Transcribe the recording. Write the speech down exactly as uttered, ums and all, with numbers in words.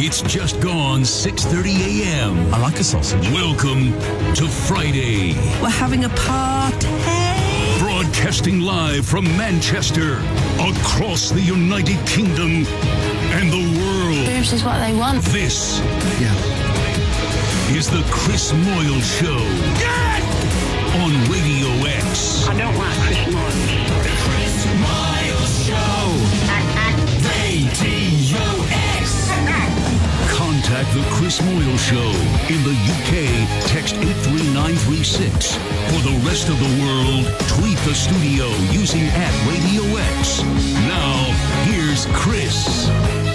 It's just gone six thirty a.m. I like a sausage. Welcome to Friday. We're having a party. Broadcasting live from Manchester, across the United Kingdom, and the world. Boobs is what they want. This Yeah. is the Chris Moyle Show. Yes! On Radio X. I don't like Chris Moyle. Chris Moyle Show. Radio X. Contact the Chris Moyle Show in the U K. Text eight three nine three six. For the rest of the world, tweet the studio using at Radio X. Now, here's Chris.